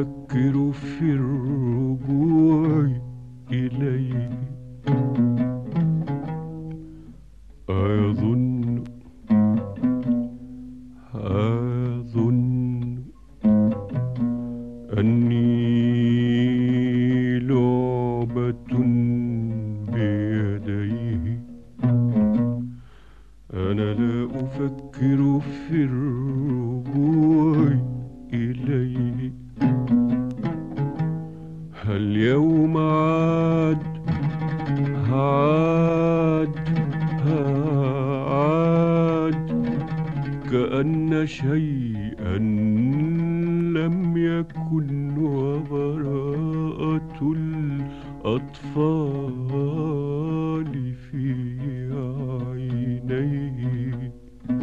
أفكر في الرجوع إليه. أظن أني لعبة بيديه. أنا لا أفكر في الرجوع إليه. اليوم عاد كأن شيئا لم يكن، وبراءة الأطفال في عينيه.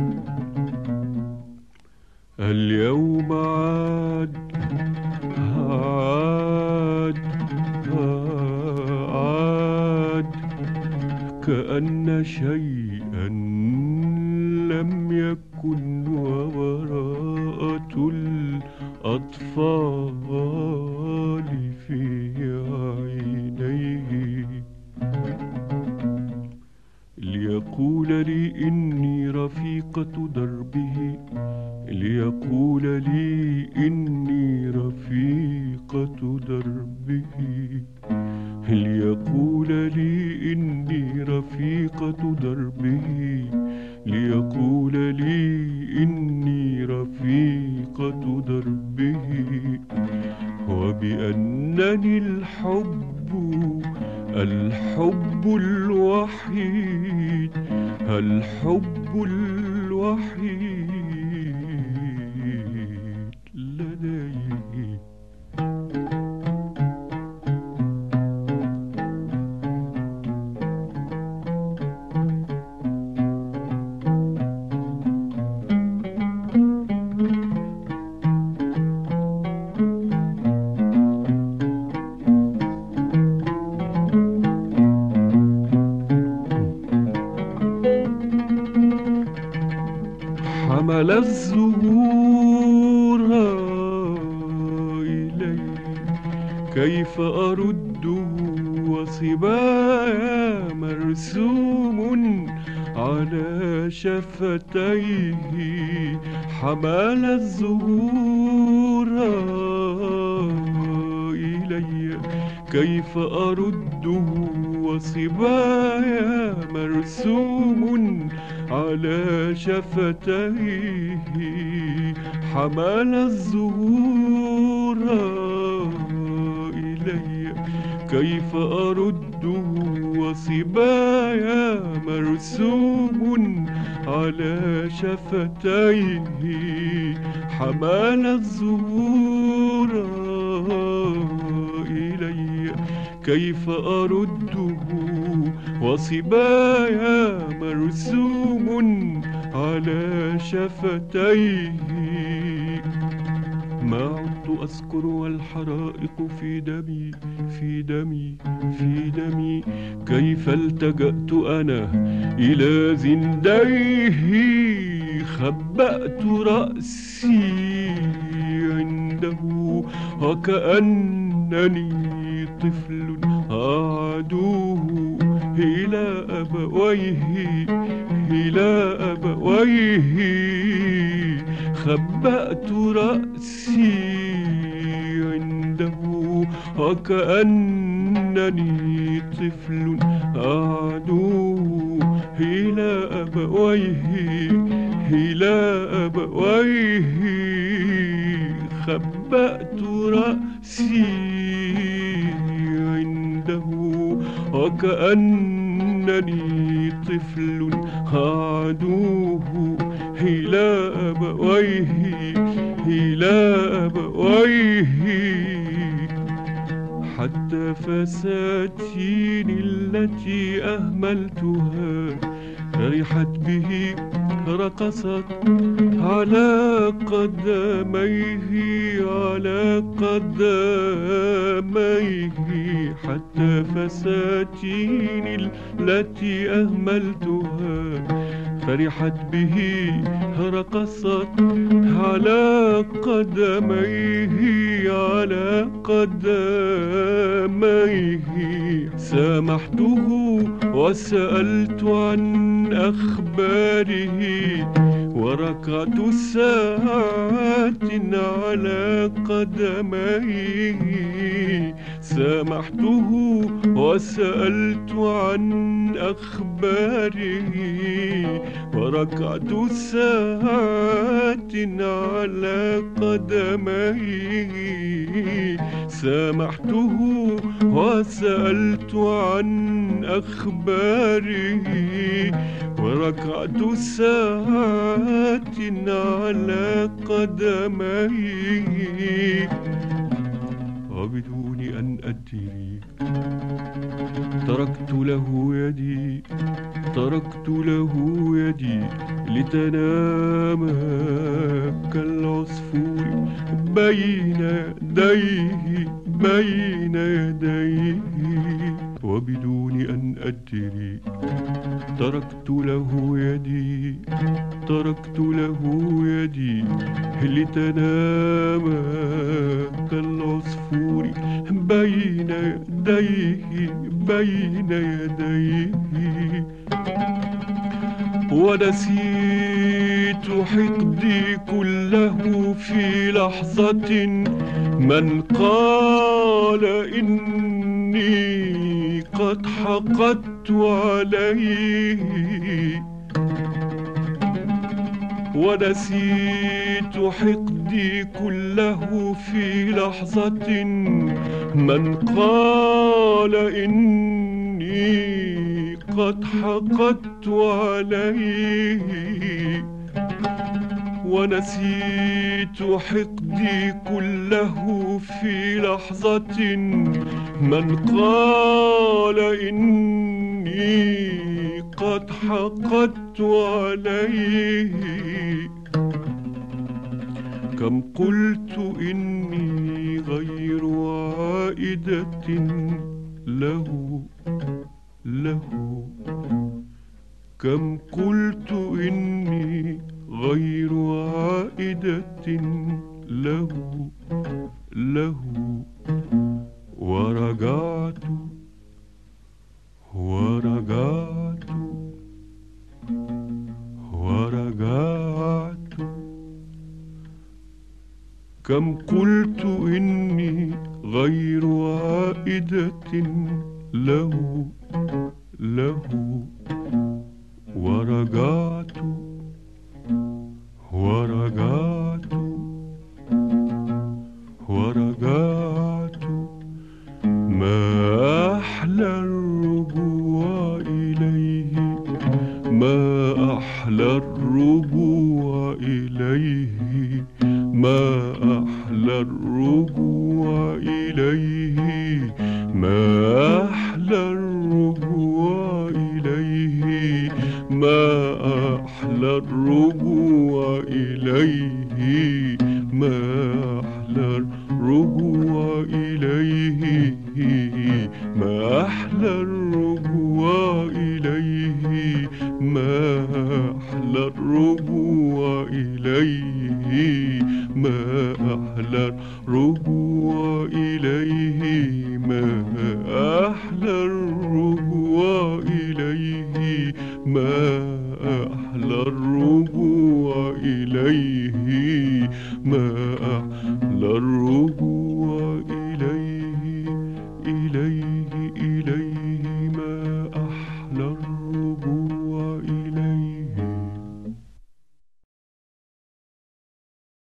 اليوم عاد كأن شيئا لم يكن، وبراءة الأطفال في عينيه. ليقول لي إني رفيقة دربه، ليقول لي إني رفيقة دربه، ليقول لي إني رفيقة دربه، ليقول لي إني رفيقة دربه، وبأنني الحب الوحيد، الحب الوحيد لديه. حمل الزهور إلي، كيف أرده وصبايا مرسوم على شفتيه. حمل الزهور إلي، كيف أرده وصبايا مرسوم على شفتيه. حمل الزهور إلي، كيف أرده وصبايا مرسوم على شفتيه. حمل الزهور إلي، كيف أرده وصبايا مرسوم على شفتيه. ما عدت أذكر والحرائق في دمي، في دمي، في دمي، كيف التجأت أنا إلى زنديه. خبأت رأسي عنده وكأنني طفل أعدوه إلى أبويه، إلى أبويه. خبأت رأسي عنده وكأنني طفل أعدوه إلى أبويه، إلى أبويه. خبأت رأسي عنده وكأنني طفل أعدوه إلى أبويه، إلى أبويه. حتى فساتيني التي أهملتها فرحت به، رقصت على قدميه، على قدميه. حتى فساتيني التي أهملتها فرحت به رقصت على قدميه على قدميه. سامحته وسألت عن أخباره وركعت ساعات على قدميه. سامحته وسألت عن أخباره وركعت ساعات على قدميه. سامحته وسألت عن أخباره وركعت ساعات على قدميه. وبدون أن أدري تركت له يدي تركت له يدي لتنام كالعصفور بين يديه بين يديه. وبدون أن أدري تركت له يدي تركت له يدي لتنام كالعصفور بين يديه بين يديه. ونسيت حقدي كله في لحظة من قال إني قد حقدت عليه. ونسيت حقدي كله في لحظة من قال إني قد حقدت عليه. ونسيت حقدي كله في لحظة من قال إني قد حقدت عليه. كم قلت إني غير عائدة له كم قلت إني غير عائدة له ورجعت كم قلت إني غير عائدة له ورجعت ما أحلى الرجوع إليه ما أحلى الرجوع إليه ما أحلى الرجوع إليه ما أحلى الرجوع إليه ما أحلى الرجوع إليه ما أحلى الرجوع إليه ما أحلى الرجوع إليه ما أحلى الرجوع إليه ما أحلى الرجوع إليه ما أحلى الرجوع إليه ما أحلى الرجوع إليه ما أحلى الرجوع